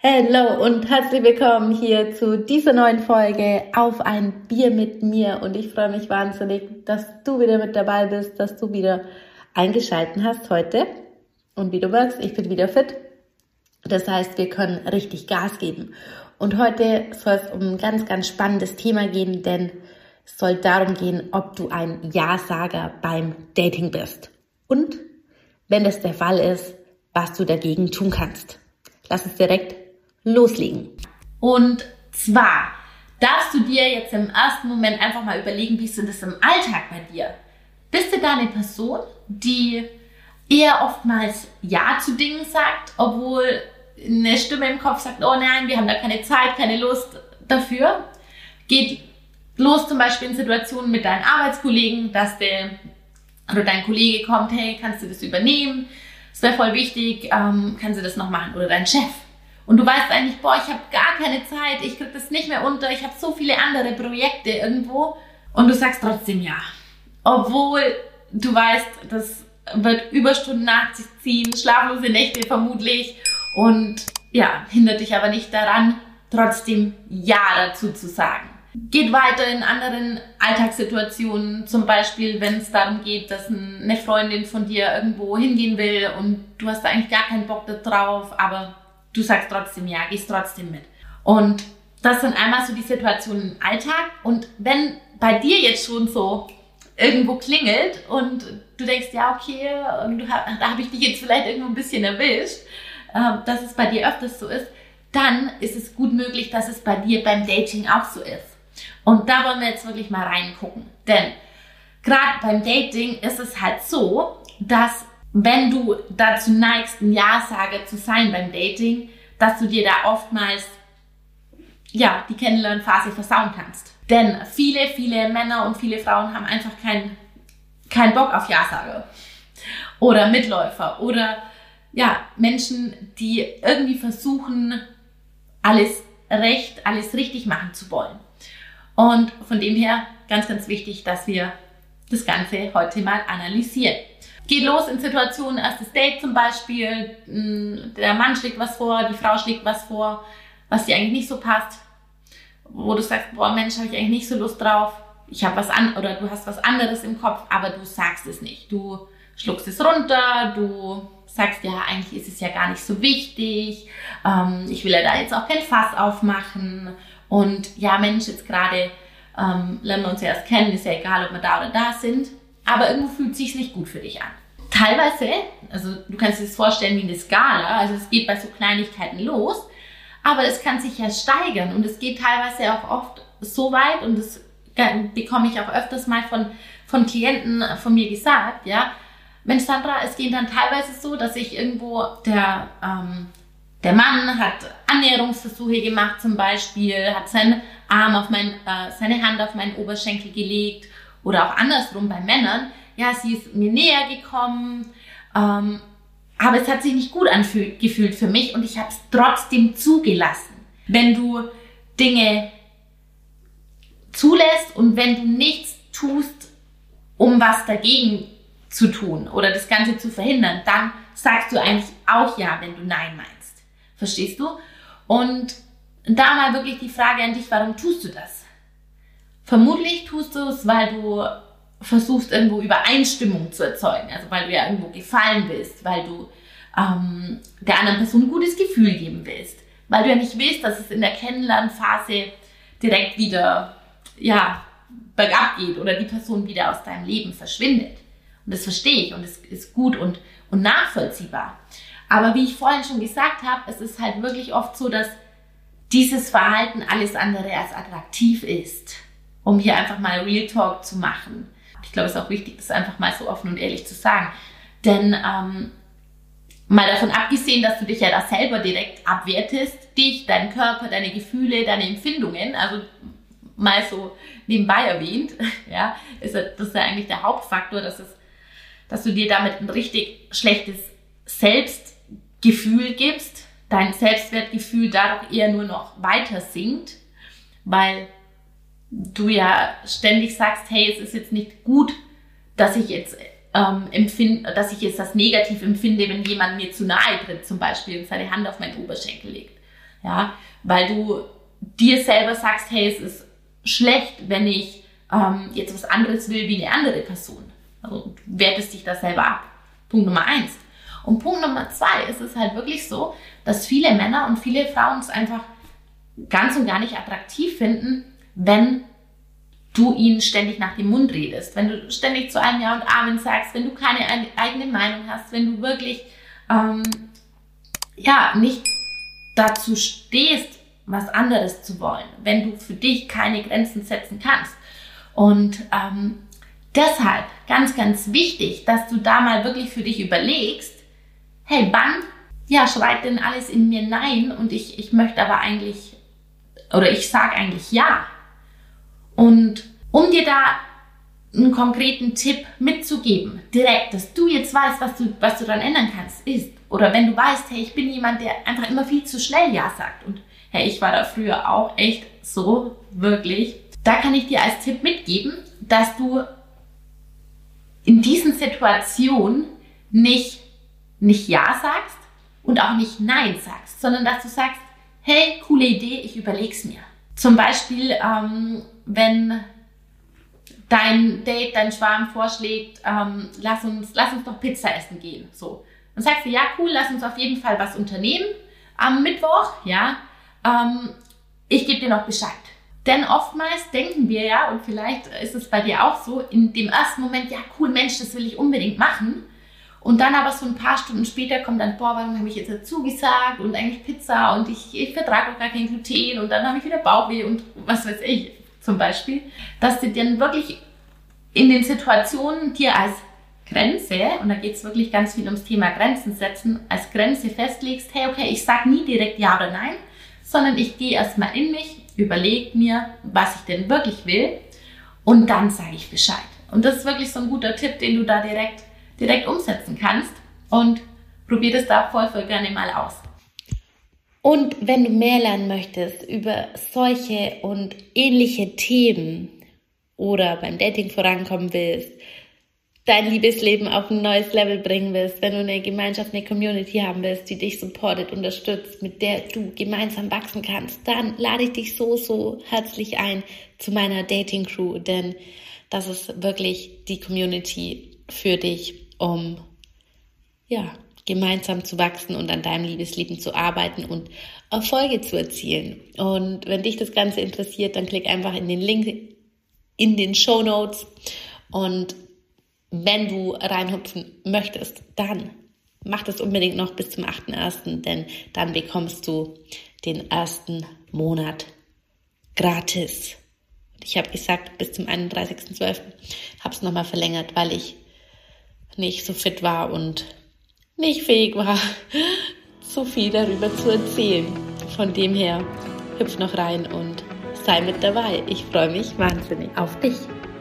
Hallo und herzlich willkommen hier zu dieser neuen Folge auf ein Bier mit mir. Und ich freue mich wahnsinnig, dass du wieder mit dabei bist, dass du wieder eingeschalten hast heute. Und wie du merkst, ich bin wieder fit. Das heißt, wir können richtig Gas geben. Und heute soll es um ein ganz, ganz spannendes Thema gehen, denn es soll darum gehen, ob du ein Ja-Sager beim Dating bist. Und wenn das der Fall ist, was du dagegen tun kannst. Lass uns direkt loslegen. Und zwar darfst du dir jetzt im ersten Moment einfach mal überlegen, wie ist denn das im Alltag bei dir? Bist du da eine Person, die eher oftmals Ja zu Dingen sagt, obwohl eine Stimme im Kopf sagt, oh nein, wir haben da keine Zeit, keine Lust dafür? Geht los zum Beispiel in Situationen mit deinen Arbeitskollegen, dass dein Kollege kommt, hey, kannst du das übernehmen? Das wäre voll wichtig, kannst du das noch machen? Oder dein Chef. Und du weißt eigentlich, ich habe gar keine Zeit, ich kriege das nicht mehr unter, ich habe so viele andere Projekte irgendwo. Und du sagst trotzdem ja. Obwohl du weißt, das wird Überstunden nach sich ziehen, schlaflose Nächte vermutlich. Und ja, hindert dich aber nicht daran, trotzdem Ja dazu zu sagen. Geht weiter in anderen Alltagssituationen, zum Beispiel, wenn es darum geht, dass eine Freundin von dir irgendwo hingehen will und du hast da eigentlich gar keinen Bock drauf, aber du sagst trotzdem ja, gehst trotzdem mit. Und das sind einmal so die Situationen im Alltag. Und wenn bei dir jetzt schon so irgendwo klingelt und du denkst, ja okay, da habe ich dich jetzt vielleicht irgendwo ein bisschen erwischt, dass es bei dir öfters so ist, dann ist es gut möglich, dass es bei dir beim Dating auch so ist. Und da wollen wir jetzt wirklich mal reingucken. Denn gerade beim Dating ist es halt so, dass wenn du dazu neigst, ein Ja-Sager zu sein beim Dating, dass du dir da oftmals die Kennenlernphase versauen kannst. Denn viele Männer und viele Frauen haben einfach keinen Bock auf Ja-Sager. Oder Mitläufer. Oder Menschen, die irgendwie versuchen, alles richtig machen zu wollen. Und von dem her ganz, ganz wichtig, dass wir das Ganze heute mal analysieren. Geht los in Situationen, erstes Date zum Beispiel, der Mann schlägt was vor, die Frau schlägt was vor, was dir eigentlich nicht so passt, wo du sagst, boah Mensch, habe ich eigentlich nicht so Lust drauf, oder du hast was anderes im Kopf, aber du sagst es nicht. Du schluckst es runter, du sagst, ja, eigentlich ist es ja gar nicht so wichtig, ich will ja da jetzt auch kein Fass aufmachen und ja Mensch, jetzt gerade lernen wir uns ja erst kennen, ist ja egal, ob wir da oder da sind. Aber irgendwo fühlt es sich nicht gut für dich an. Teilweise, also du kannst dir das vorstellen wie eine Skala, also es geht bei so Kleinigkeiten los, aber es kann sich ja steigern und es geht teilweise auch oft so weit und das bekomme ich auch öfters mal von Klienten von mir gesagt, ja, Mensch Sandra, es geht dann teilweise so, dass ich irgendwo, der Mann hat Annäherungsversuche gemacht zum Beispiel, hat seine Hand auf meinen Oberschenkel gelegt, oder auch andersrum bei Männern, ja, sie ist mir näher gekommen, aber es hat sich nicht gut angefühlt für mich und ich habe es trotzdem zugelassen. Wenn du Dinge zulässt und wenn du nichts tust, um was dagegen zu tun oder das Ganze zu verhindern, dann sagst du eigentlich auch ja, wenn du Nein meinst. Verstehst du? Und da mal wirklich die Frage an dich, warum tust du das? Vermutlich tust du es, weil du versuchst, irgendwo Übereinstimmung zu erzeugen. Also weil du ja irgendwo gefallen willst, weil du der anderen Person ein gutes Gefühl geben willst. Weil du ja nicht willst, dass es in der Kennenlernphase direkt wieder bergab geht oder die Person wieder aus deinem Leben verschwindet. Und das verstehe ich und es ist gut und nachvollziehbar. Aber wie ich vorhin schon gesagt habe, es ist halt wirklich oft so, dass dieses Verhalten alles andere als attraktiv ist. Um hier einfach mal Real Talk zu machen. Ich glaube, es ist auch wichtig, das einfach mal so offen und ehrlich zu sagen. Denn mal davon abgesehen, dass du dich ja da selber direkt abwertest, dich, deinen Körper, deine Gefühle, deine Empfindungen, also mal so nebenbei erwähnt, ja, das ist ja eigentlich der Hauptfaktor, dass du dir damit ein richtig schlechtes Selbstgefühl gibst, dein Selbstwertgefühl dadurch eher nur noch weiter sinkt, weil du ja ständig sagst, hey, es ist jetzt nicht gut, dass ich jetzt das negativ empfinde, wenn jemand mir zu nahe tritt, zum Beispiel und seine Hand auf meinen Oberschenkel legt. ja, weil du dir selber sagst, hey, es ist schlecht, wenn ich jetzt was anderes will wie eine andere Person. Also du wertest dich da selber ab. Punkt Nummer 1. Und Punkt Nummer 2 ist es halt wirklich so, dass viele Männer und viele Frauen es einfach ganz und gar nicht attraktiv finden, wenn du ihnen ständig nach dem Mund redest, wenn du ständig zu einem Ja und Amen sagst, wenn du keine eigene Meinung hast, wenn du wirklich nicht dazu stehst, was anderes zu wollen, wenn du für dich keine Grenzen setzen kannst. Und deshalb ganz, ganz wichtig, dass du da mal wirklich für dich überlegst, hey, wann schreit denn alles in mir Nein und ich möchte aber eigentlich, oder ich sage eigentlich Ja. Und um dir da einen konkreten Tipp mitzugeben, direkt, dass du jetzt weißt, was du dann ändern kannst, ist, oder wenn du weißt, hey, ich bin jemand, der einfach immer viel zu schnell Ja sagt und hey, ich war da früher auch echt so, wirklich, da kann ich dir als Tipp mitgeben, dass du in diesen Situationen nicht Ja sagst und auch nicht Nein sagst, sondern dass du sagst, hey, coole Idee, ich überleg's mir. Zum Beispiel, wenn dein Date, dein Schwarm vorschlägt, lass uns doch Pizza essen gehen. So. Dann sagst du, ja cool, lass uns auf jeden Fall was unternehmen am Mittwoch, ja. Ich gebe dir noch Bescheid. Denn oftmals denken wir ja, und vielleicht ist es bei dir auch so, in dem ersten Moment, ja cool, Mensch, das will ich unbedingt machen. Und dann aber so ein paar Stunden später kommt dann, warum habe ich jetzt dazu gesagt und eigentlich Pizza und ich vertrage auch gar kein Gluten und dann habe ich wieder Bauchweh und was weiß ich zum Beispiel. Dass du dann wirklich in den Situationen dir als Grenze, und da geht es wirklich ganz viel ums Thema Grenzen setzen, als Grenze festlegst, hey okay, ich sage nie direkt Ja oder Nein, sondern ich gehe erstmal in mich, überlege mir, was ich denn wirklich will und dann sage ich Bescheid. Und das ist wirklich so ein guter Tipp, den du da direkt umsetzen kannst und probier das da voll gerne mal aus. Und wenn du mehr lernen möchtest über solche und ähnliche Themen oder beim Dating vorankommen willst, dein Liebesleben auf ein neues Level bringen willst, wenn du eine Gemeinschaft, eine Community haben willst, die dich supportet, unterstützt, mit der du gemeinsam wachsen kannst, dann lade ich dich so herzlich ein zu meiner Dating Crew, denn das ist wirklich die Community für dich, um gemeinsam zu wachsen und an deinem Liebesleben zu arbeiten und Erfolge zu erzielen. Und wenn dich das Ganze interessiert, dann klick einfach in den Link in den Shownotes und wenn du reinhupfen möchtest, dann mach das unbedingt noch bis zum 8.1., denn dann bekommst du den ersten Monat gratis. Ich habe gesagt, bis zum 31.12. habe es nochmal verlängert, weil ich nicht so fit war und nicht fähig war, so viel darüber zu erzählen. Von dem her, hüpf noch rein und sei mit dabei. Ich freue mich wahnsinnig auf dich.